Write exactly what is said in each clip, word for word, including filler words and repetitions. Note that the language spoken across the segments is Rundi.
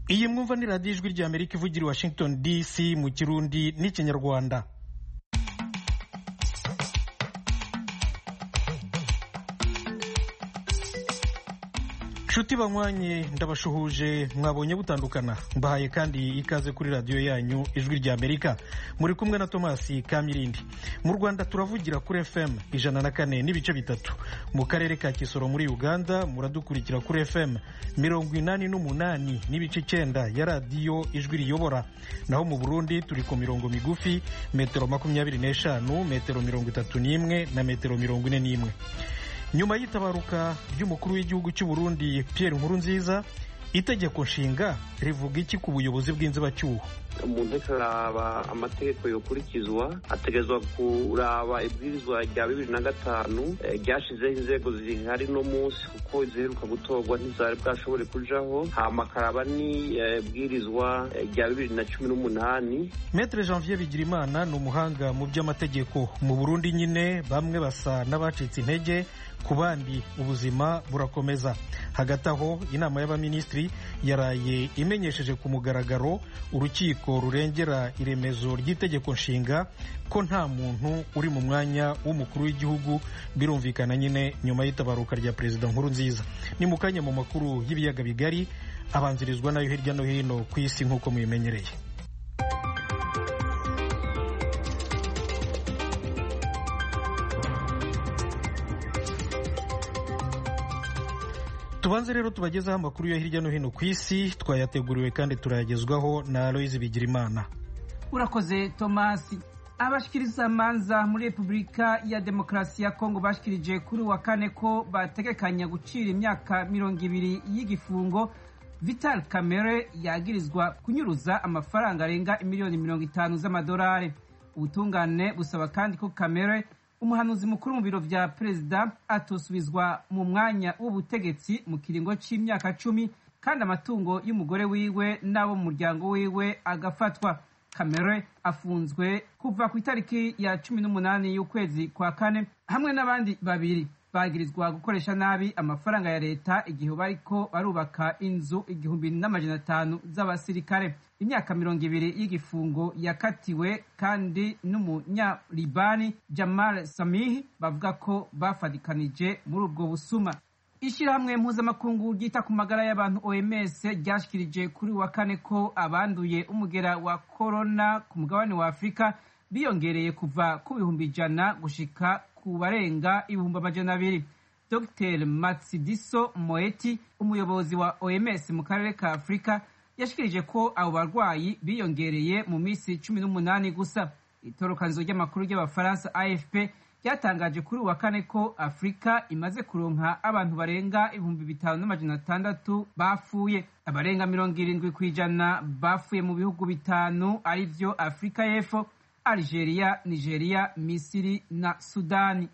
iyi mwumva ni radiyo ijwi rya Amerika ivugira i Washington D C mu Kirundi n'Ikinyarwanda. Nshuti banywanye ndabashuhuje, mwabonye butandukana, mbahaye kandi ikaze kuri radiyo yanyu ijwi rya Amerika. Muri kumwe na Thomas Kamirindi. Mu Rwanda turavugira kuri F M ijana na kane n'ibice bitatu, mu karere ka Kisoro muri Uganda muradukurikira kuri F M mirongo inani n'umunani n'ibice icyenda ya radiyo ijwi riyobora. Naho mu Burundi turi ku mirongo migufi, metero makumyabiri n'eshanu, metero mirongo itatu n'imwe na metero mirongo ine n'imwe. Nyuma y'itabaruka ry'umukuru w'igihugu cy'u Burundi Pierre Nkurunziza, itegeko nshinga rivuga iki ku buyobozi bw'inzibacyuho? Umuntu akaraba amategeko yokurikizwa, ategezwa kuraba ibwirizwa rya bibiri na gatanu ryashizeho inzego zihari no munsi kuko ziheruka gutorwa ntizari bwashobore kujaho, hama akaraba ni ibwirizwa rya bibiri na cumi n'umunani. Maître Janvier Bigirimana ni umuhanga mu by'amategeko. Mu Burundi nyine bamwe basa n'abacitse intege, ku bandi ubuzima burakomeza. Hagati aho inama y'abaminisitiri yaraye imenyesheje ku mugaragaro urukiko rurengera iremezo ry'itegeko nshinga ko nta muntu uri mu mwanya w'umukuru w'igihugu. Birumvikana nyine nyuma y'itabaruka rya Perezida Nkurunziza. Ni mu kanya mu makuru y'ibiyaga bigari abanzirizwa nayo hirya no hino ku isi nk'uko mubimenyereye. Tubanze rero tubagezaho amakuru yo hirya no hino ku isi, twayateguriwe kandi turayagezwaho na Aloise Bigirimana. Urakoze Thomas. Abashikiriza amanza muri Repubulika ya Demokarasi ya Kongo bashikirije kuri wa kane ko bategekanya gucira imyaka mirongo ibiri y'igifungo Vital Kamerhe yagirizwa kunyuruza amafaranga arenga imiliyoni mirongo itanu z'amadolari. Ubutungane busaba kandi ko Kamerhe, umuhanuzi mukuru mu biro vya perezida, atosubizwa mu mwanya w'ubutegetsi mu kiringo c'imyaka cumi, kandi amatungo y'umugore wiwe n'abo mu muryango wiwe agafatwa. Kamerhe afunzwe kuva ku itariki ya cumi n'umunani y'ukwezi kwa kane hamwe n'abandi babiri bagirizwa gukoresha nabi amafaranga ya leta igihe bariko barubaka inzu igihumbi n'amajana atanu z'abasirikare. Imyaka mirongo ibiri y'igifungo yakatiwe kandi n'umunyalibani Jamal Samihi bavuga ko bafadikanije muri ubwo busuma. Ishirahamwe mpuzamakungu ryita ku magara y'abantu O M S ryashikirije kuri wa kane ko abanduye umugera wa corona ku mugabane wa Afrika biyongereye kuva ku bihumbi ijana gushika ku barenga ibihumbi amajana abiri. Docteur Matsidiso Moeti, umuyobozi wa O M S mu karere ka Afrika, yashikirije ko abo barwayi biyongereye mu misi cumi n'umunani gusa. Itorokanzo ry'amakuru ry'abafaransa A F P ryatangaje kuri wa kane ko Afrika imaze kuronka abantu barenga ibihumbi bitanu n'amajana atandatu bapfuye. Abarenga mirongo irindwi kw'ijana bapfuye mu bihugu bitanu arivyo Afrika y'Epfo, Algeria, Nigeria, Misiri na Sudani.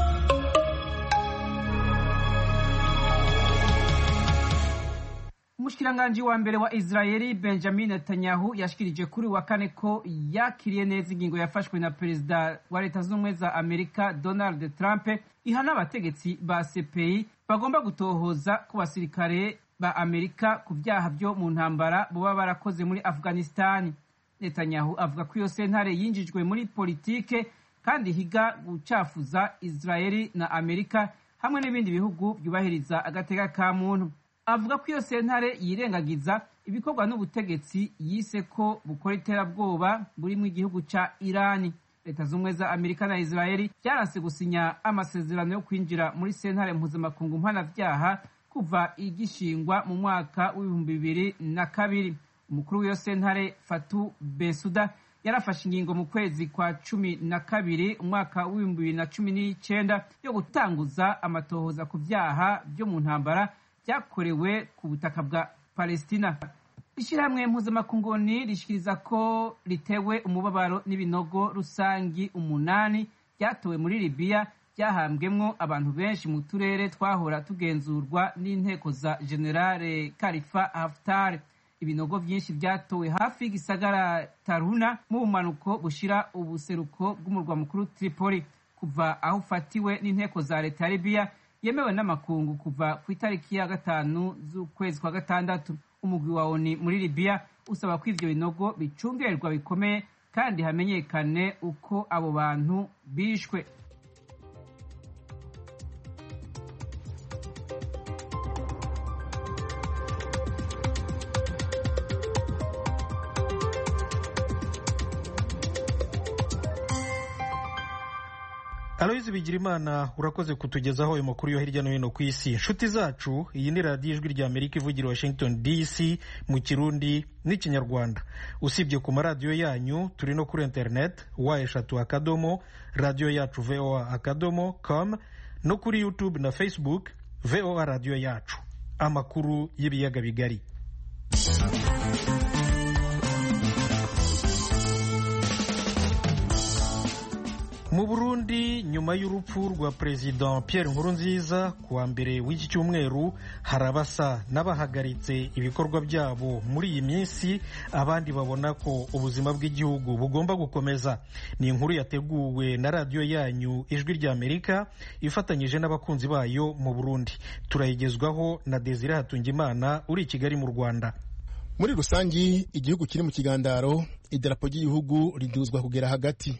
Umushikiranganji wa mbere wa Israeli Benjamin Netanyahu yashikirije kuri wa kane ko yakiriye neza ingingo yafashwe na perezida wa Leta Zunze Ubumwe za Amerika Donald Trump ihana abategetsi ba C P I bagomba gutohoza ku basirikare ba Amerika ku vyaha vyo mu ntambara boba barakoze muri Afghanistan. Netanyahu avuga ko iyo sentare yinjijwe muri politike kandi higa gucafuza Israeli na Amerika hamwe n'ibindi bihugu byubahiriza agateka ka muntu. Avuga ko iyo sentare yirengagiza ibikorwa n'ubutegetsi yise ko bukora iterabwoba buri mu gihugu ca Irani. Leta z'Ubumwe za Amerika na Israeli byaranse gusinya amasezerano yo kwinjira muri sentare mpuzamakungu mpanavyaha kuva igishingwa mu mwaka w'ibihumbi bibiri na kabiri. Umukuru w'iyo sentare Fatou Bensouda yarafashe ingingo mu kwezi kwa cumi na kabiri umwaka w'ibihumbi bibiri na cumi n'icenda yo gutanguza amatohoza ku vyaha vyo mu ntambara byakorewe ku butaka bwa Palestina. Ishirahamwe mpuzamakungu rishikiriza ko ritewe umubabaro n'ibinogo rusangi umunani byatowe muri Libya byahambwemwo abantu benshi mu turere twahora tugenzurwa n'inteko za Generale Khalifa Haftar. Ibinogo vyinshi byatowe hafi y'igisagara Taruna mu bumanuko bushira ubuseruko bw'umurwa mukuru Tripoli kuva aho ufatiwe n'inteko za leta ya Libya yemewe n'amakungu kuva ku itariki ya gatanu z'ukwezi kwa gatandatu. umugwi wa oni muri Libya usaba ko ivyo binogo bicungerwa bikomeye kandi hamenyekane uko abo bantu bishwe. Aloyizi Bigirimana urakoze kutugezaho ayo makuru yo hirya no hino ku isi. Nshuti zacu, iyi ni radiyo ijwi rya Amerika ivugira Washington D C mu Kirundi n'Ikinyarwanda. Usibye ku maradiyo yanyu, turi no kuri internet wa eshatu akadomo radiyo yacu voa akadomo com no kuri YouTube na Facebook voa radiyo yacu. Amakuru y'ibiyaga bigari. Mu Burundi, nyuma y'urupfu rwa President Pierre Nkurunziza kuwa mbere w'iki cyumweru, harabasa n'abahagaritse ibikorwa byabo muri iyi minsi, abandi babona ko ubuzima bw'igihugu bugomba gukomeza. Ni inkuru yateguwe na radiyo yanyu Ijwi rya Amerika ifatanyije n'abakunzi bayo mu Burundi. Turayigezwaho na Desire Hatungimana uri i Kigali mu Rwanda. Muri rusangi, igihugu kiri mu kigandaro, idarapo ry'igihugu riduzwa kugera hagati.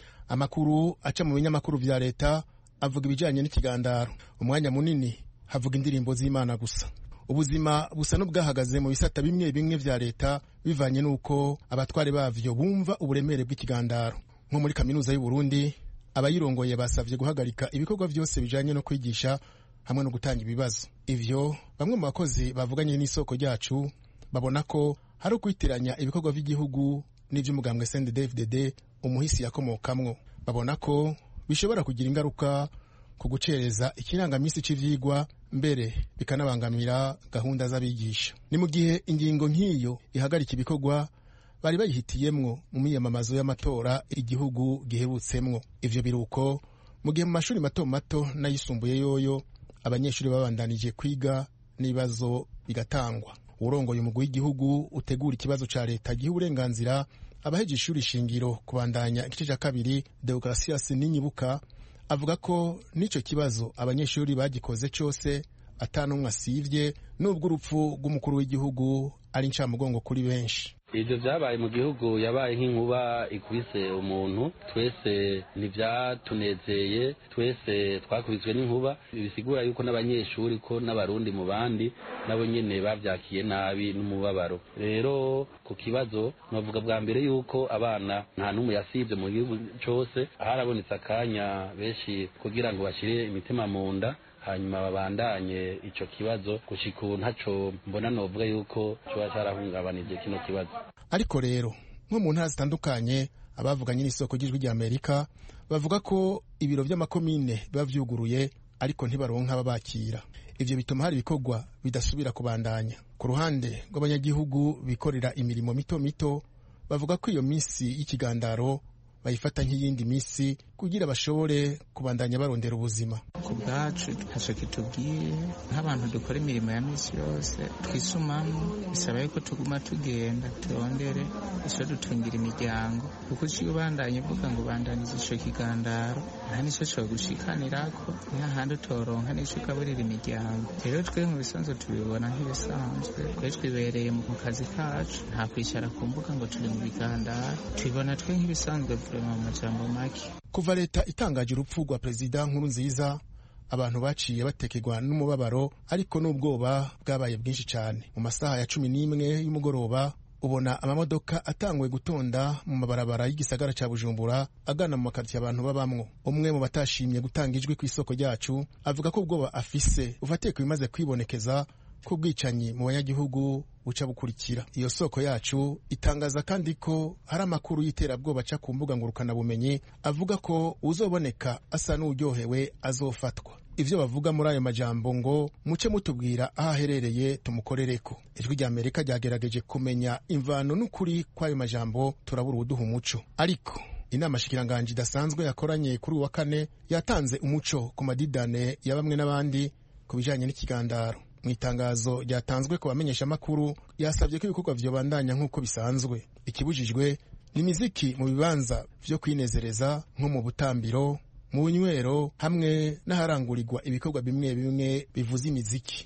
Amakuru aca mu binyamakuru vya leta avuga ibijanye n'ikigandaro. Umwanya munini havuga indirimbo z'Imana gusa. Ubuzima busa n'ubwahagaze mu bisata bimwe bimwe vya leta bivanye nuko abatware bavyo bumva uburemere bw'ikigandaro. Nko muri kaminuza y'u Burundi, abayirongoye basavye guhagarika ibikorwa vyose bijanye no kwigisha hamwe no gutanga ibibazo. Ivyo bamwe mu bakozi bavuganye n'isoko ryacu babona ko hari ukwitiranya ibikorwa vy'igihugu n'ivy'umugambwe C N D D F D D umuhisi yakomokamwo. Babona ko bishobora kugira ingaruka ku gucereza ikirangamisi c'ivyigwa, mbere bikanabangamira gahunda z'abigisha. Ni mu gihe ingingo nk'iyo ihagarika ibikorwa bari bayihitiyemwo mu miyamamazo y'amatora igihugu gihebutsemwo. Ivyo biruko mu gihe mu mashuri mato mato n'ayisumbuye yoyo abanyeshuri babandanije kwiga n'ibibazo bigatangwa. Urongoye umugwi w'igihugu utegura ikibazo ca leta giha uburenganzira abaheje ishuri shingiro kubandanya igice ca kabiri, Deogratias Ninyibuka, avuga ko n'ico kibazo abanyeshuri bagikoze cose atanumwe asivye, nubwo urupfu rw'umukuru w'igihugu ari incamugongo kuri benshi. Ivyo vyabaye mu gihugu yabaye nk'inkuba ikubise umuntu. Twese ntivyatunezeye, twese twakubiswe n'inkuba. Bisigura yuko n'abanyeshuri ko n'abarundi mu bandi nabo nyene bavyakiye nabi n'umubabaro. Rero ku kibazo navuga bwa mbere yuko abana nta numwe yasivye mu gihugu cose. Harabonetse akanya benshi kugira ngo bashire imitima mu nda, hanyuma babandanye ico kibazo gushika ubu ntaco mbona novuga yuko coba carahungabanije kino kibazo. Ariko rero nko mu ntara zitandukanye, abavuganye n'isoko ry'Ijwi rya Amerika bavuga ko ibiro vy'amakomine biba vyuguruye ariko ntibaronka ababakira. Ivyo bituma hari ibikorwa bidasubira kubandanya. Ku ruhande rw'abanyagihugu bikorera imirimo mito mito, bavuga ko iyo misi y'ikigandaro bayifata nk'iyindi misi kugira bashobore kubandanya barondera ubuzima. Ku bwacu ntacyo kitubwiye, nk'abantu dukora imirimo ya misi yose twisumamo, bisaba yuko tuguma tugenda turondere ico dutungira imiryango, kuko uciye ubandanye uvuga ngo ubandanize ico kigandaro nta nico cogushikanirako, niho handi utoronka nico ugaburira imiryango. Rero twe mu bisanzwe tubibona nk'ibisanzwe, twe twibereye mu kazi kacu, nta kwicara ku mbuga ngo turi mu bigandaro, tubibona twe nk'ibisanzwe mu majambo make. Kuva leta itangaje urupfu rwa Perezida Nkurunziza, abantu baciye batekerwa n'umubabaro, ariko n'ubwoba bwabaye bwinshi cyane. Mu masaha ya cumi n'imwe y'umugoroba ubona amamodoka atangwe gutonda mu mabarabara y'igisagara ca Bujumbura agana mu makartiye abantu babamwo. Umwe mu batashimye gutanga ijwi ku isoko ryacu avuga ko ubwoba afise ufatiye ku bimaze kwibonekeza ko ubwicanyi mu banyagihugu buca bukurikira. Iyo soko yacu itangaza kandi ko hari amakuru y'iterabwoba aca ku mbuga ngurukana bumenyi avuga ko uzoboneka asa n'uryohewe azofatwa. Ivyo bavuga muri ayo majambo ngo muce mutubwira aho aherereye tumukorereko. Ijwi rya Amerika ryagerageje kumenya imvano n'ukuri kw'ayo majambo, turabura uduha umuco. Ariko inama shikiranganje idasanzwe yakoranye kuri wa kane yatanze umuco ku madidane ya bamwe n'abandi ku bijanye n'ikigandaro. Mu itangazo ryatanzwe ku bamenyesha makuru yasabye ko ibikorwa vyobandanya nk'uko bisanzwe. Ikibujijwe ni imiziki mu bibanza vyo kwinezereza nko mu butambiro, mu bunywero hamwe n'aharangurirwa ibikorwa bimwe bimwe bivuza imiziki.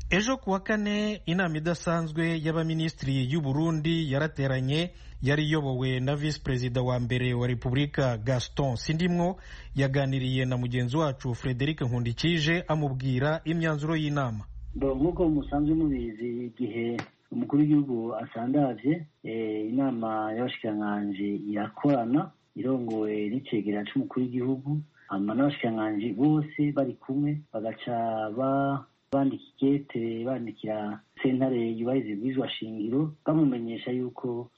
ejo kuwa kane inama idasanzwe y'abaminisitiri y'u Burundi yarateranye yari iyobowe na visi perezida wa mbere wa repubulika Gaston Sindimwo yaganiriye na mugenzi wacu Frederic Nkundikije amubwira imyanzuro y'inama. Nk'uko musanzwe mubizi igihe umukuru w'igihugu asandavye inama y'abashikiranganji irakorana irongowe n'icegera c'umukuru w'igihugu hama n'abashikiranganji bose bari kumwe bagaca ba bandika ikete bandikira sentare yubahiriza ibwirizwa shingiro bamumenyesha yuko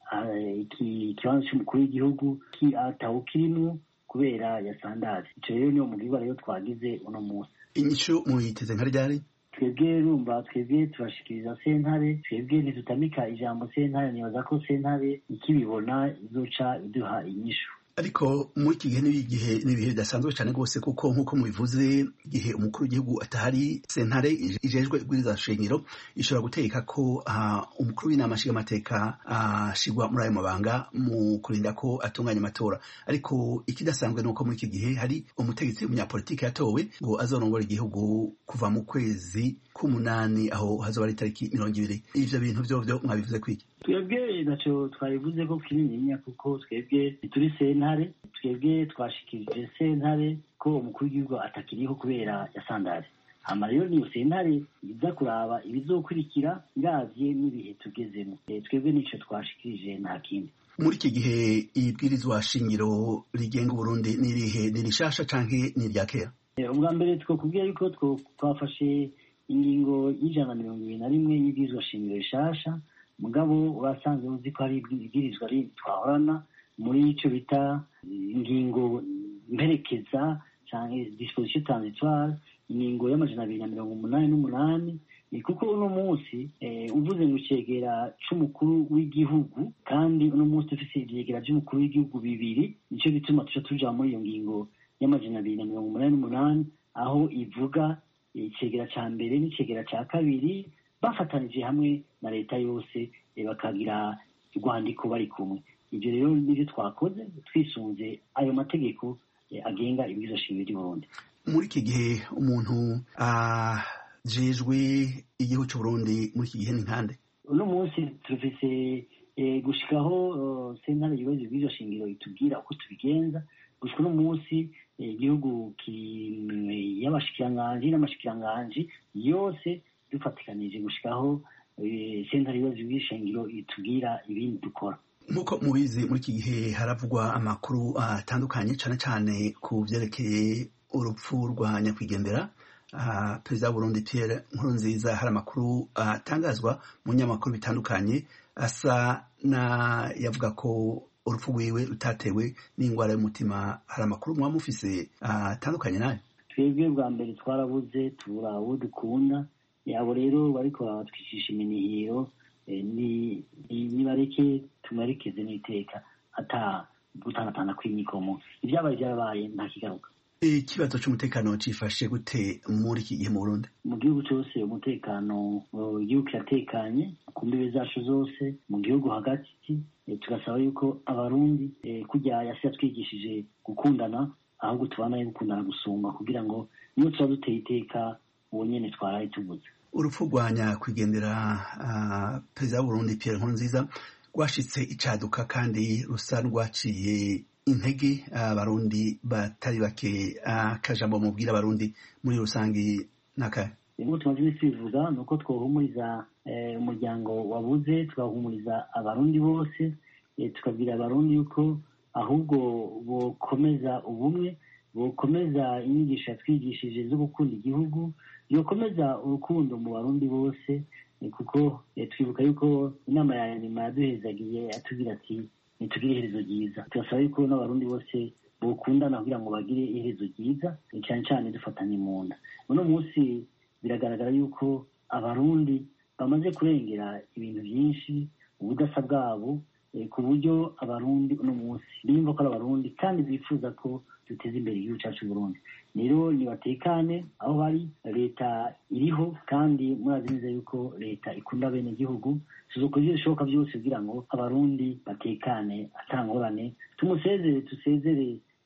iki kibanza c'umukuru w'igihugu atawukirimwo kubera yasandaje. Ico rero niwo mugirwa rero twagize uno munsi. Inyishu muyiteze nka ryari? Twebwe rumva twebwe turashikiriza sentare, twebwe ntitutamika ijambo sentare, nibaza ko sentare ikibibona izoca iduha inyishu. Ariko muri iki gihe n'ibihe n'ibihe bidasanzwe cyane rwose kuko nk'uko mubivuze igihe umukuru w'igihugu atahari sentare ijejwe ibwiriza shingiro ishobora gutegeka ko uh, umukuru w'inama nshingamateka ashigwa uh, muri ayo mabanga mu kurinda ko atunganya amatora. Ariko ikidasanzwe nuko muri iki gihe hari umutegetsi w'umunyapolitiki yatowe ngo azorongora igihugu kuva mu kwezi k'umunani aho hazoba ari tariki mirongo ibiri. Ivyo bintu vyo vyo mwabivuze kwiki? Twebwe naco twabivuze ko kinininya kuko twebwe turi sentare, twebwe twashikirije sentare ko umukuru w'igihugu atakiriho kubera yasandaje. Hama rero niyo sentare iza kuraba ibizokurikira iravye n'ibihe tugezemo. Twebwe nico twashikirije nta kindi. Muri iki gihe ibwirizwa shingiro rigenga Burundi nirihe nirishasha canke nirya kera? Ubwa mbere twokubwira yuko twafashe ingingo y'ijana na mirongo ibiri na rimwe y'ibwirizwa shingiro rishasha, mugabo urasanzwe uzi ko hari ibwirizwa twahorana muri ico bita ingingo mperekeza canke disposition transitoire, ingingo y'amajana abiri na mirongo umunani n'umunani. Kuko uno munsi uvuze ngo icegera c'umukuru w'igihugu kandi uno munsi dufise ivyegera vy'umukuru w'igihugu bibiri, nico gituma tuca tuja muri iyo ngingo y'amajana abiri na mirongo umunani n'umunani aho ivuga icegera ca mbere n'icegera ca kabiri bafatanije hamwe na leta yose bakagira urwandiko bari kumwe. Ivyo rero nivyo twakoze twisunze ayo mategeko agenga ibwirizwa shingiro ry'u Burundi. Muri iki gihe umuntu ajejwe igihugu c'u Burundi muri iki gihe ni nkande? Uno munsi turafise gushikaho sentare yubahiriza ibwirizwa shingiro itubwira uko tubigenza. Gushika uno munsi igihugu y'abashikiranganji n'amashikiranganji yose dufatikanije gushikaho sentare yubahiriza ibwirizwa shingiro itubwira ibindi dukora. Nk'uko mubizi muri iki gihe haravugwa amakuru atandukanye cane cane ku vyerekeye urupfu rwa nyakwigendera uh, perezida wa Burundi Pierre Nkurunziza. Hari amakuru atangazwa uh, mu nyamakuru bitandukanye asa na yavuga ko urupfu rwiwe rutatewe n'ingwara y'umutima. Hari amakuru mwa mufise atandukanye uh, nayo? Twebwe bwa mbere twarabuze tubura uwo dukunda, abo rero bariko baratwicisha iminihiro ni nibareke tumarekeze n'iteka ata gutangatana kw'imikomo. Ivyabaye vyarabaye nta kigaruka. Ikibazo c'umutekano cifashe gute muri iki gihe mu Burundi? Mu gihugu cose umutekano igihugu kiratekanye ku mbibe zacu zose, mu gihugu hagati tugasaba yuko abarundi kurya yasi yatwigishije gukundana ahubwo tubanaye gukundana gusumba kugira ngo niyo tuba duteye iteka uwo nyene twaraye tuvuze. Urupfu rwa nyakwigendera uh, perezida wa Burundi Pierre Nkurunziza rwashitse icaduka kandi rusa rwaciye intege abarundi uh, batari bake. Akajambo uh, mubwira abarundi muri rusangi nakahe? Ngo tumaze kwivuga nuko twohumuriza umuryango wabuze, twahumuriza abarundi bose, tukabwira abarundi yuko ahubwo bokomeza ubumwe, bokomeza inyigisho yatwigishije zo gukunda igihugu, yokomeza urukundo mu barundi bose, kuko twibuka yuko inama ya nyuma yaduhezagiye atubwira ati nitugire iherezo ryiza. Turasaba yuko n'abarundi bose bokundana kugira ngo bagire iherezo ryiza, cyane cyane dufatanye mu nda. Uno munsi biragaragara yuko abarundi bamaze kurengera ibintu byinshi, ubudasa bwabo, ku buryo abarundi uno munsi bimva ko ari abarundi kandi bifuza ko duteza imbere igihugu cyacu Burundi. Rero nibatekane aho bari, leta iriho kandi murazi neza yuko leta ikunda bene igihugu, tuzokora ivyo bishoboka byose kugira ngo abarundi batekane atangorane, tumusezere tusezere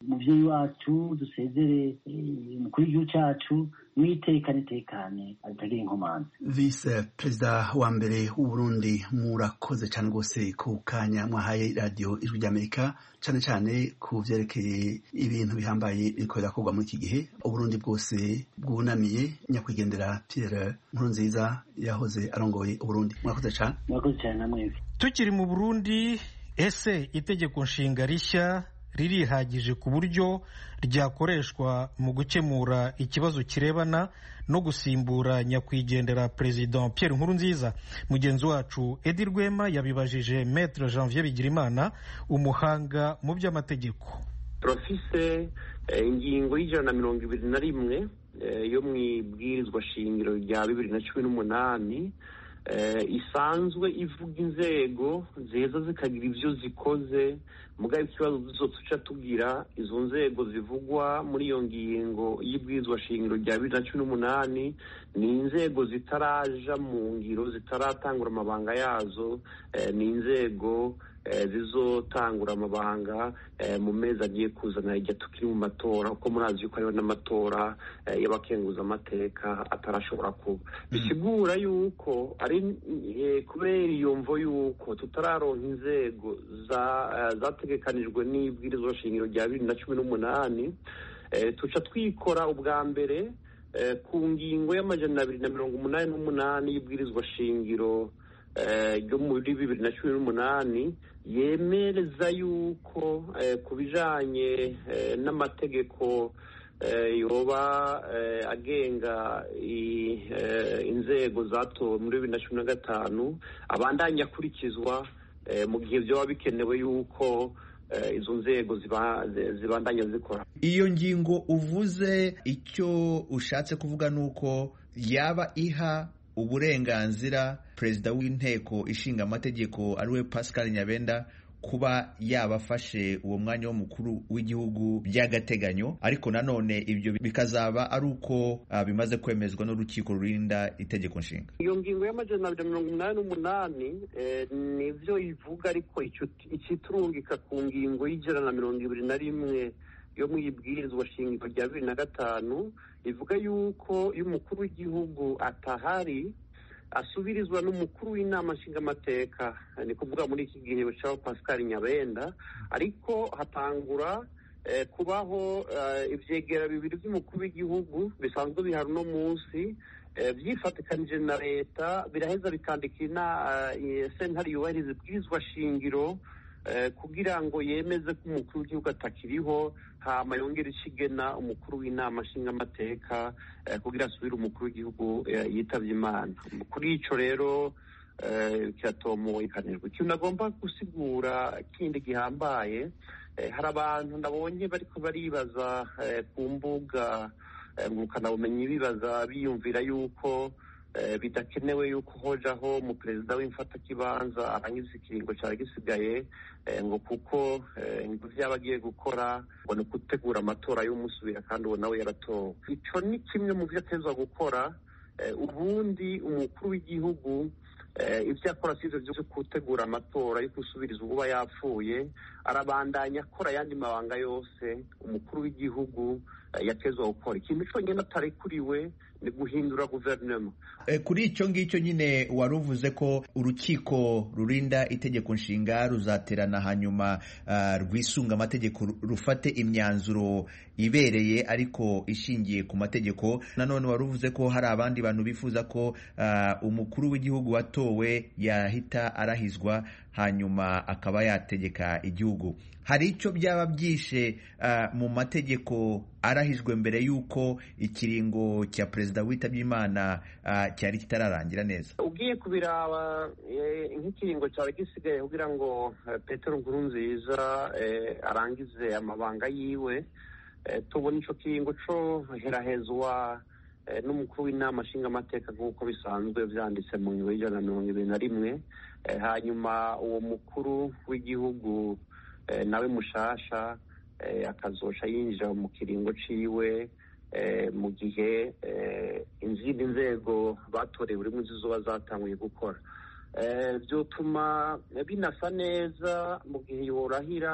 umuvyeyi wacu dusezere umukuru w'igihugu cacu mwitekane tekane atagira inkomanzi. Vice Perezida wa mbere w'u Burundi, murakoze cyane rwose ku kanya mwahaye radio Ijwi ry'Amerika, cyane cyane ku vyerekeye ibintu bihambaye biriko birakorwa muri iki gihe. Uburundi bwose bwunamiye nyakwigendera Pierre Nkurunziza yahoze arongoye Uburundi. Murakoze cyane. Murakoze cyane namwe. Tukiri mu Burundi, ese itegeko nshinga rishya ririhagije ku buryo ryakoreshwa mu gukemura ikibazo kirebana no gusimbura nyakwigendera Perezida Pierre Nkurunziza? Mugenzi wacu Edi Rwema yabibajije Maître Janvier Bigirimana, umuhanga mu by'amategeko. Turafise ingingo y'ijana na mirongo ibiri na rimwe yo mu ibwirizwa shingiro rya bibiri na cumi n'umunani isanzwe ivuga inzego zeza zikagira ivyo zikoze. Mugabe ikibazo tuzoca tugira izo nzego zivugwa muri iyo ngingo y'ibwirizwa shingiro rya bibiri na cumi n'umunani ni inzego zitaraja mu ngiro, zitaratangura amabanga yazo, ni inzego zizotangura amabanga mu mezi agiye kuzana igihe tukiri mu matora, kuko murazi yuko hariho n'amatora y'abakenguza amateka atarashobora kuba. Bisigura yuko ari kubera iyo mvo yuko tutararonka inzego zategekanijwe n'ibwirizwa shingiro rya bibiri na cumi n'umunani, tuca twikora ubwa mbere ku ngingo y'amajana abiri na mirongo umunani n'umunani y'ibwirizwa shingiro ryo muri bibiri na cumi n'umunani yemereza yuko ku bijanye n'amategeko yoba agenga inzego zatowe muri bibiri na cumi na gatanu abandanya akurikizwa mu gihe vyoba bikenewe yuko izo nzego zibandanya zikora. Iyo ngingo uvuze, icyo ushatse kuvuga nuko yaba iha uburenganzira perezida w'inteko ishinga amategeko ariwe Pascal Nyabenda kuba yabafashe uwo mwanya w'umukuru w'igihugu by'agateganyo, ariko nanone ibyo bikazaba ari uko uh, bimaze kwemezwa n'urukiko rurinda itegeko nshinga. Iyo ngingo y'amajana abiri na mirongo umunani n'umunani eh, nivyo ivuga, ariko ikiturungika ku ngingo y'ijana na mirongo ibiri na rimwe yo mu ibwirizwa shingiro rya bibiri na gatanu ivuga yuko iyo umukuru w'igihugu atahari asubirizwa n'umukuru w'inama nshingamateka, ni kuvuga muri iki gihe cya Pascal Nyabenda, ariko hatangura eh, kubaho eh, ivyegera bibiri by'umukuru w'igihugu bisanzwe bihari no munsi eh, byifatikanije na leta, biraheza bikandikira uh, sentare yubahiriza ibwirizwa shingiro eh, kugira ngo yemeze ko umukuru w'igihugu atakiriho, hama yongera ikigena umukuru w'inama nshingamateka eh, kugira asubire umukuru w'igihugu eh, yitavye Imana. Kuri ico rero eh, kiratomoye ikanirwa. Ikintu nagomba gusigura kindi gihambaye, eh, hari abantu ndabonye bariko baribaza eh, ku mbuga eh, ngurukanabumenyi bibaza biyumvira yuko eh, bidakenewe yuko hojaho mu perezida w'imfatakibanza arangiza ikiringo cari gisigaye, eh, ngo kuko eh, ngo vyaba agiye gukora ngo ni gutegura amatora y'umusubira kandi uwo nawe yaratowe. Ico ni kimwe mu vyo atezwa gukora. eh, ubundi umukuru w'igihugu eh, ivyo akora sivyo vyo gutegura amatora yo gusubiriza uba yapfuye, arabandanya akora yandi mabanga yose umukuru w'igihugu eh, yatezwa gukora. Ikintu co nyene atarekuriwe ni guhindura guverinoma. E, kuri icyo ngicyo nyine waruvuze ko urukiko rurinda itegeko nshinga ruzaterana hanyuma uh, rwisunga amategeko rufate imyanzuro ibereye ariko ishingiye ku mategeko. Nanone waruvuze ko hari abandi bantu bifuza ko uh, umukuru w'igihugu watowe yahita arahizwa hanyuma akaba yategeka igihugu. Hari icyo byaba byishe uh, mu mategeko arahijwe mbere yuko ikiringo cya perezida witabye Imana uh, cyari kitararangira neza? Ugiye kubiraba eh, nk'ikiringo cyari gisigaye kugira ngo eh, Petero Nkurunziza eh, arangize amabanga yiwe, eh, tubona ico kiringo co herahezwa eh, n'umukuru w'inama nshingamateka nk'uko bisanzwe vyanditse mu ngingo y'ijana na mirongo ibiri na rimwe. eh, hanyuma uwo mukuru w'igihugu eh, nawe mushasha eh, akazoca yinjira mu kiringo ciwe eh, mu gihe eh, izindi nzego batorewe rimwe zizoba zatanguye gukora. Eh, vyotuma binasa neza mu gihe yorahira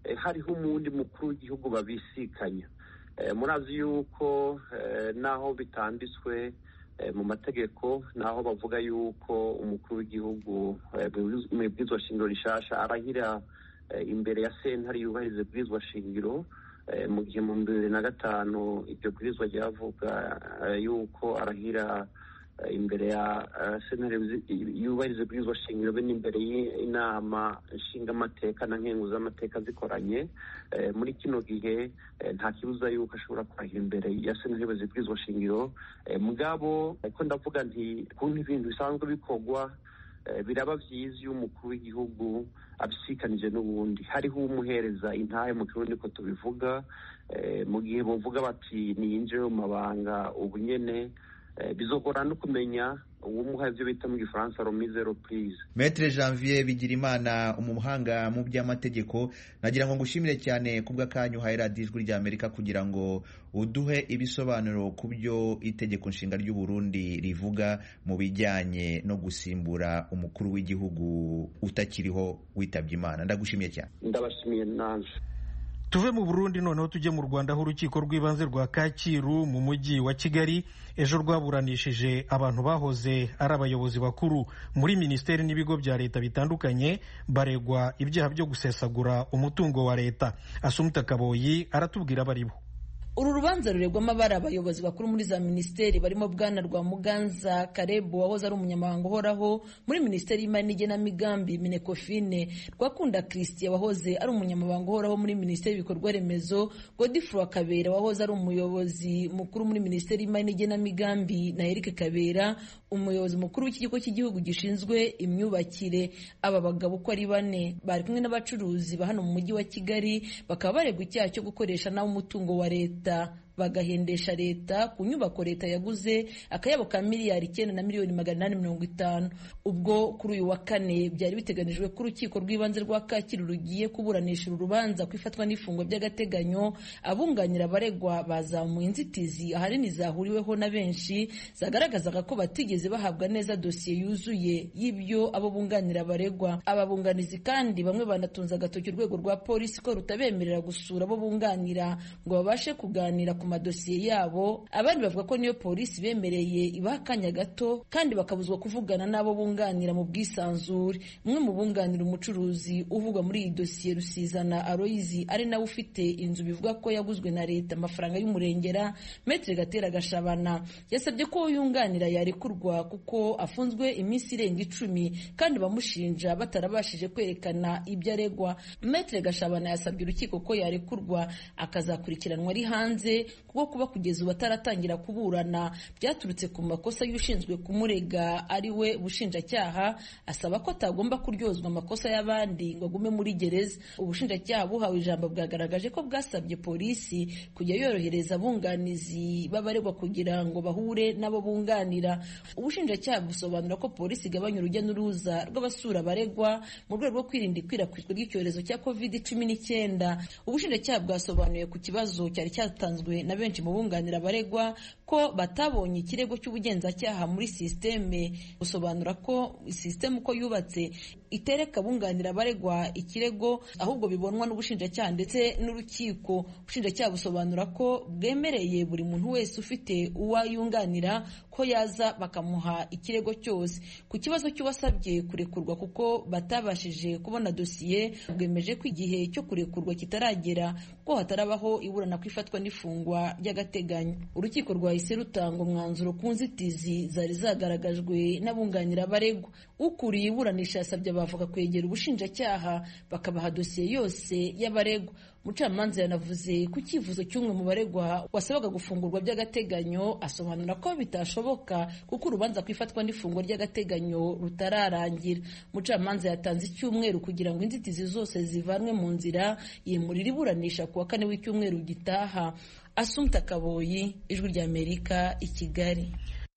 hariho umundi mukuru w'igihugu babisikanya. Murazi yuko naho bitanditswe mu mategeko naho bavuga yuko umukuru w'igihugu mu bwizwa shingiro rishasha arahira imbere ya sentare yubahiriza ibwirizwa shingiro, mu gihe mu bibiri na gatanu iryo bwirizwa ryavuga yuko arahira imbere ya sentare yubahiriza ibwirizwa shingiro be n'imbere y'inama nshingamateka na nkenguzamateka zikoranye. Muri kino gihe nta kibuza yuko ashobora kurahira imbere ya sentare yubahiriza ibwirizwa shingiro. Mugabo ariko ndavuga nti kuntu ibintu bisanzwe bikorwa biraba vyiza iyo umukuru w'igihugu abisikanije n'ubundi hariho umuhereza intahe mu kirundi ko tubivuga, mu gihe bovuga bati niyinjire mu mabanga ubu nyene bizogora no kumenya uwumuha ivyo bita mu gifaransa remise reprise. Maître Janvier Bigirimana, umuhanga mu by'amategeko, nagira ngo ngushimire cyane kubw'akanyu uhaye radiyo Ijwi ry'Amerika kugira ngo uduhe ibisobanuro ku byo itegeko nshinga ry'u Burundi rivuga mu bijyanye no gusimbura umukuru w'igihugu utakiriho witabye Imana. Ndagushimiye cyane. Ndabashimiye nanje. Tuve mu Burundi noneho tujye mu Rwanda, aho urukiko rw'ibanze rwa Kacyiru mu mujyi wa Kigali ejo rwaburanishije abantu bahoze ari abayobozi bakuru muri minisiteri n'ibigo bya leta bitandukanye baregwa ibyaha byo gusesagura umutungo wa leta. Asumta Kaboyi aratubwira baribo. Uru rubanza ruregwamo abari abayobozi bakuru muri za minisiteri barimo Bwana Rwamuganza Karebu wahoze ari umunyamabanga uhoraho muri minisiteri y'imari n'igenamigambi Minecofine, Rwakunda Christian wahoze ari umunyamabanga uhoraho muri minisiteri y'ibikorwa remezo, Godfrey Kabera wahoze ari umuyobozi mukuru muri minisiteri y'imari n'igenamigambi na Eric Kabera umuyobozi mukuru w'ikigo cy'igihugu gishinzwe imyubakire. Aba bagabo uko ari bane bari kumwe n'abacuruzi ba hano mu mujyi wa Kigali, bakaba baregwa icyaha cyo gukoresha nawo umutungo wa leta bagahendesha leta ku nyubako leta yaguze akayabo ka miliyari icyenda na miliyoni magana inani mirongo itanu. Ubwo kuri uyu wa kane byari biteganijwe ko urukiko rw'ibanze rwa Kacyiru rugiye kuburanisha uru rubanza ku ifatwa n'ifungwa by'agateganyo, abunganira abaregwa bazamuye inzitizi ahanini zahuriweho na benshi zagaragazaga ko batigeze bahabwa neza dosiye yuzuye y'ibyo abo bunganira abaregwa. Aba bunganizi kandi bamwe banatunze agatoki urwego rwa polisi ko rutabemerera gusura abo bunganira ngo babashe kuganira ku madosiye yabo. Abandi bavuga ko niyo polisi bemereye ibaha akanya gato kandi bakabuzwa kuvugana n'abo bunganira mu bwisanzure. Umwe mu bunganira umucuruzi uvugwa muri iyi dosiye Rusizana Aloyizi ari nawe ufite inzu bivuga ko yaguzwe na leta amafaranga y'umurengera, Maître Gatera Gashabana yasabye ko yunganira yarekurwa kuko afunzwe iminsi irenga icumi kandi bamushinja batarabashije kwerekana ibyo aregwa. Maître Gashabana yasabye urukiko ko yarekurwa akazakurikiranwa ari hanze kuko kuba kugeza ubu ataratangira kuburana byaturutse ku makosa y'ushinzwe kumurega ari we ubushinjacyaha, asaba ko atagomba kuryozwa amakosa y'abandi ngo agume muri gereza. Ubushinjacyaha buhawe ijambo bwagaragaje ko bwasabye polisi kujya yorohereza abunganizi b'abaregwa kugira ngo bahure n'abo bunganira. Ubushinjacyaha busobanura ko polisi igabanya urujya n'uruza rw'abasura abaregwa mu rwego rwo kwirinda ikwirakwizwa ry'icyorezo cya covid cumi n'icyenda. Ubushinjacyaha bwasobanuye ku kibazo cyari cyatanzwe na benshi mu bunganira abaregwa ko batabonye ikirego cy'ubugenzacyaha muri systeme. Busobanura ko systeme uko yubatse itereka bunganira abaregwa ikirego ahubwo bibonwa n'ubushinjacyaha ndetse n'urukiko. Ubushinjacyaha busobanura ko bwemereye buri muntu wese ufite uwayunganira ko yaza bakamuha ikirego cyose. Ku kibazo cy'uwasabye kurekurwa kuko batabashije kubona dosiye, bwemeje ko igihe cyo kurekurwa kitaragera ko hatarabaho iburana kwifatwa n'ifungwa ry'agateganyo. Urukiko rwahise rutanga umwanzuro ku nzitizi zari zagaragajwe n'abunganira abaregwa. Ukuriye iburanisha yasabye abavuga kwegera ubushinjacyaha bakabaha dosiye yose y'abaregwa. Umucamanza yanavuze ku cyifuzo cy'umwe mu baregwa wasabaga gufungurwa by'agateganyo, asobanura ko bitashoboka kuko urubanza kwifatwa n'ifungwa ry'agateganyo rutararangira. Umucamanza yatanze icyumweru kugira ngo inzitizi zose zivanwe mu nzira, yimurira iburanisha ku wa kane w'icyumweru gitaha. Asumta Kaboyi, Ijwi ry'Amerika, i Kigali.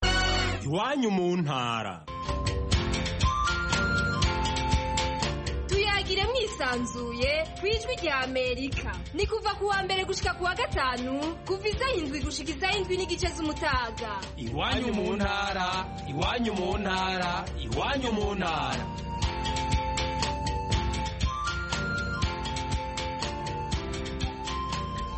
Iwanyu mu ntara. Tuyagire mwisanzuye ku Ijwi ry'Amerika. Ni kuva ku wa mbere gushika ku wa gatanu kuva isaha indwi gushika isaha indwi n'igice z'umutaga. Iwanyu mu ntara, iwanyu mu ntara, iwanyu mu ntara.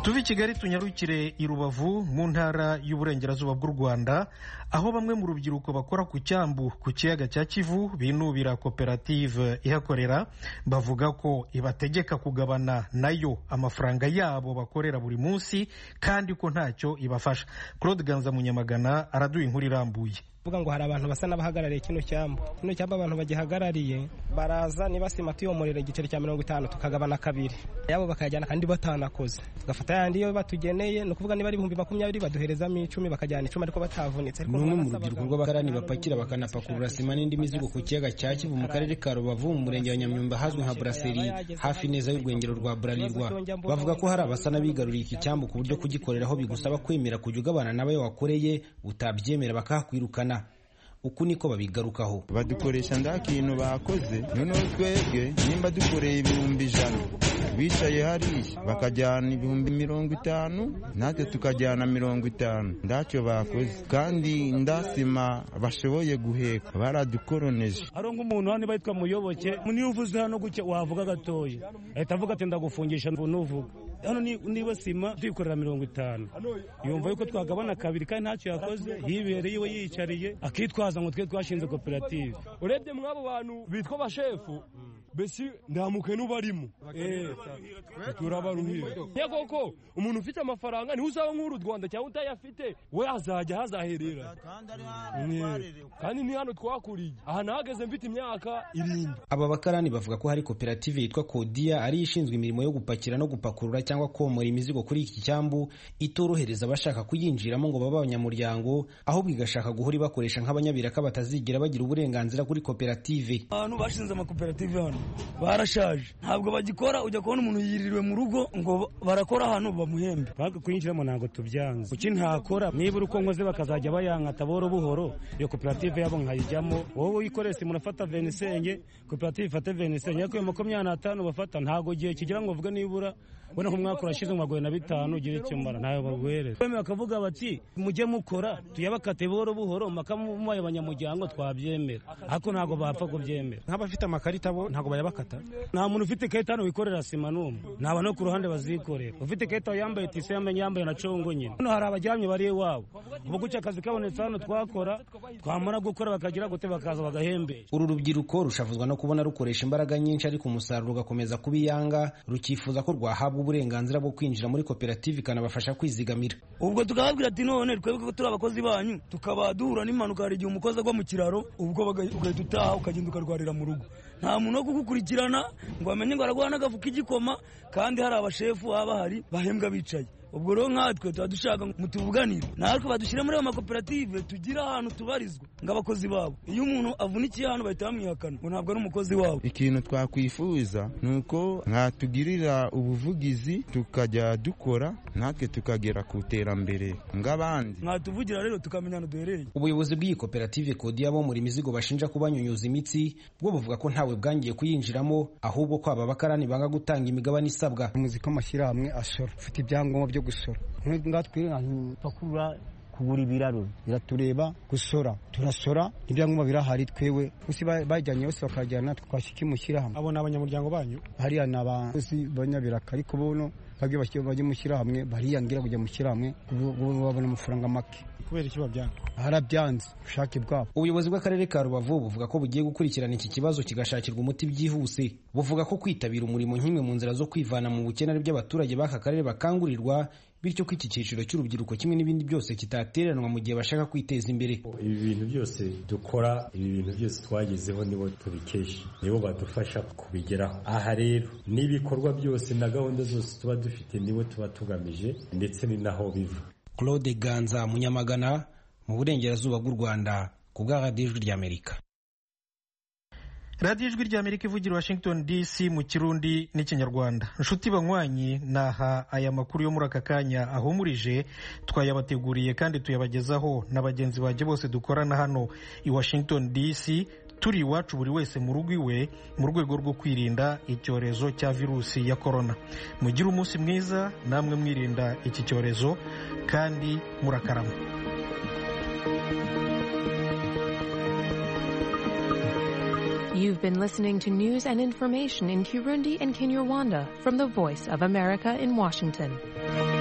tuve i Kigali tunyarukire i Rubavu mu ntara y'uburengerazuba bw'u Rwanda, aho bamwe mu rubyiruko bakora ku cyambu ku kiyaga cya Kivu binubira koperative ihakorera, bavuga ko ibategeka kugabana nayo amafaranga yabo bakorera buri munsi kandi ko ntacyo ibafasha. Claude Ganza Munyamagana araduha inkuru irambuye. Vuga ngo hari abantu basa n'abahagarariye kino cyambu kino cyambu abantu bagihagarariye baraza niba sima tuyomorera igiceri cya mirongo itanu tukagabana kabiri yabo bakajyana kandi batanakoze, tugafata yandi yo batugeneye no kuvuga niba ari ibihumbi makumyabiri baduherezamo icumi bakajyana icumi ariko batavunitse. Ariko n'umwe mu rubyiruko rw'abakarani bapakira bakanapakurura sima n'indi mizigo ku kiyaga cya Kivu mu karere ka Rubavu mu murenge wa Nyamyumba hazwi nka Brasserie hafi neza y'urwengero rwa Bralirwa, bavuga ko hari abasa n'abigaruriye iki cyambu ku buryo kugikoreraho bigusaba kwemera kujya ugabana n'abayo wakoreye, utabyemera bakakwirukana. Uku niko babigarukaho. Badukoresha nda kintu bakoze, noneho twebwe nimba dukoreye ibihumbi ijana bicaye hariya bakajyana ibihumbi mirongo itanu natwe tukajyana mirongo itanu, ndacyo bakoze kandi ndasima bashoboye guheka baradukoroneje. Ari nk'umuntu hano bayitwa Muyoboke, niyo uvuze hano guke wavuga gatoya ahita avuga ati ndagufungisha nuvuga hano niba sima tuyikorera mirongo itanu, yumva yuko twagabana kabiri kandi ntacyo yakoze, yibereye iwe yicariye akitwaza ngo twe twashinze koperative. Urebye mwabo bantu bitwa bashefu besi ndamuke nubarimo eh turabaruhira yego ko umuntu ufite amafaranga ni uzaba nk'uru Rwanda cyangwa utayafite we azajya hazaherera kandi ni hano twakuriye aha nahageze mfite imyaka irindwi. Aba bakarani bavuga ko hari koperative yitwa Kodia ari ishinzwe imirimo yo gupakira no gupakurura cyangwa komora imizigo kuri iki cyambu, itorohereza abashaka kuyinjiramo ngo baba abanyamuryango, ahubwo igashaka guhora ibakoresha nk'abanyabiraka batazigira bagira uburenganzira kuri koperative. Abantu bashinze amakoperative hano barashaje ntabwo bagikora, ujya kubona umuntu yiririwe mu rugo ngo barakora hano bamuhembe. Baga kuyinjiramo ntabwo tubyanze, kuki ntakora nibura uko nkoze bakazajya bayankata boro buhoro, iyo koperative yabo nkayijyamo. Wowe uyikorese munafata venisenge, koperative ifate venisenge ariko makumyabiri n'atanu bafata ntabwo gihe kigira ngo uvuge nibura ubona ko umwaka urashize umwagoye na bitanu ugira icyo mara ntayo baguhereza. Bemeye bakavuga bati mujye mukora tuyabakate boro buhoro makamumaye abanyamuryango twabyemera, ariko ntabwo bapfa kubyemera. Nk'abafite amakarita bo ntabwo bayabakata. Nta muntu ufite karita hano wikorera sima n'umwe, naba no ku ruhande bazikorera. Ufite karita yambaye tise yambaye yambaye na congo nyine. Hano hari abajyamye bari iwabo, ubu guca akazi kabonetse hano twakora twamara gukora bakagira gute bakaza bagahembe. Uru rubyiruko rushavuzwa no kubona rukoresha imbaraga nyinshi ariko umusaruro ugakomeza kubiyanga, rukifuza ko rwahabwa uburenganzira bwo kwinjira muri koperative ikanabafasha kwizigamira. Ubwo tukababwira ati none twebwe ko turi abakozi banyu tukaba duhura n'impanuka hari igihe umukozi agwa mu kiraro, ubwo ugahita utaha ukagenda ukarwarira mu rugo, nta muntu wo kugukurikirana ngo amenye ngo aragwa n'agafu k'igikoma kandi hari abashefu baba bahari bahembwa bicaye. Ubwo rero nkatwe tuba dushaka mutuvuganire natwe badushyire muri ayo makoperative tugira ahantu tubarizwa ng'abakozi babo. Iyo umuntu avunikiye hano bahita bamwihakana ngo ntabwo ari umukozi wabo. Ikintu twakwifuza ni uko mwatugirira ubuvugizi tukajya dukora natwe tukagera ku iterambere ng'abandi, mwatuvugira rero tukamenya ahantu duhereye. Ubuyobozi bw'iyi koperative Kodia bo muri imizigo bashinja kubanyunyuza imitsi bwo buvuga ko ntawe bwangiye kuyinjiramo, ahubwo ko aba bakarani banga gutanga imigabane isabwa. Umuziko amashyirahamwe ashora ufite ibyangombwa byo gusora, ngatwe pakurura kugura ibiraro biratureba gusora turasora, ibyangombwa birahari twebwe usi bajyanye bose bakajyana twashika imushyirahamwe. Abo n'abanyamuryango banyu hariya n'abakozi banyabiraka ariko bono bagye bajye mushyirahamwe bariyangira kujya mushyirahamwe babona amafaranga make. Kubera iki babyanga? Harabyanze ubushake bwabo. Ubuyobozi bw'akarere ka Rubavu buvuga ko bugiye gukurikirana iki kibazo kigashakirwa umuti byihuse. Buvuga ko kwitabira umurimo nk'imwe mu nzira zo kwivana mu bukene ari by'abaturage b'aka karere bakangurirwa, bityo ko iki cyiciro cy'urubyiruko kimwe n'ibindi byose kitateranwa mu gihe bashaka kwiteza imbere. Ibi bintu byose dukora, ibi bintu byose twagezeho nibo tubikesha, nibo badufasha kubigeraho. Aha rero n'ibikorwa byose na gahunda zose tuba dufite nibo tuba tugamije, ndetse ni naho biva. Claude Ganza Munyamagana mu burengerazuba bw'u Rwanda ku bwa Radio Ijwi ry'Amerika. Radio Ijwi ry'Amerika ivugira Washington D C mu Kirundi n'Ikinyarwanda. Nshuti banywanyi, naha aya makuru yo muri aka kanya ahumurije, twayabateguriye kandi tuyabagezaho na bagenzi baje bose dukorana hano i Washington D C, turi iwacu buri wese mu rugo iwe mu rwego rwo kwirinda icyorezo cya virusi ya corona. Mugire umunsi mwiza, namwe mwirinda iki cyorezo kandi murakarama. You've been listening to news and information in Kirundi and Kinyarwanda from the Voice of America in Washington.